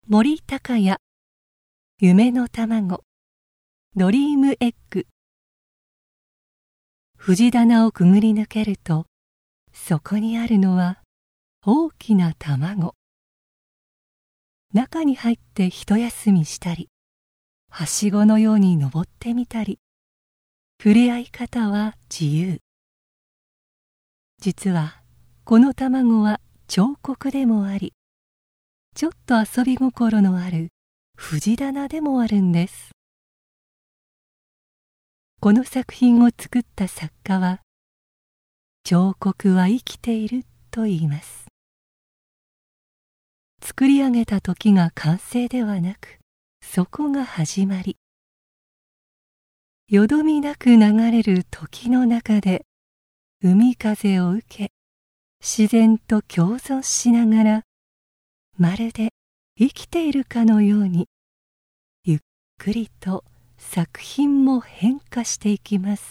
森高也夢の卵ドリームエッグ。藤棚をくぐり抜けると、そこにあるのは大きな卵。中に入って一休みしたり、はしごのように登ってみたり、触れ合い方は自由。実はこの卵は彫刻でもあり、ちょっと遊び心のある藤棚でもあるんです。この作品を作った作家は、彫刻は生きていると言います。作り上げた時が完成ではなく、そこが始まり。よどみなく流れる時の中で、海風を受け、自然と共存しながら、まるで生きているかのように、ゆっくりと作品も変化していきます。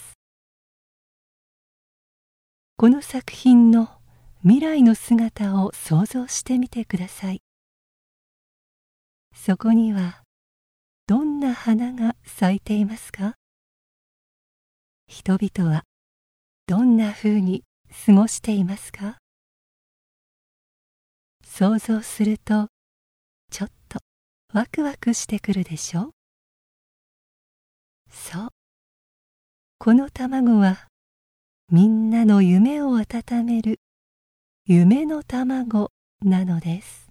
この作品の未来の姿を想像してみてください。そこにはどんな花が咲いていますか？人々はどんなふうに過ごしていますか？想像するとちょっとワクワクしてくるでしょ？そう、この卵はみんなの夢を温める夢の卵なのです。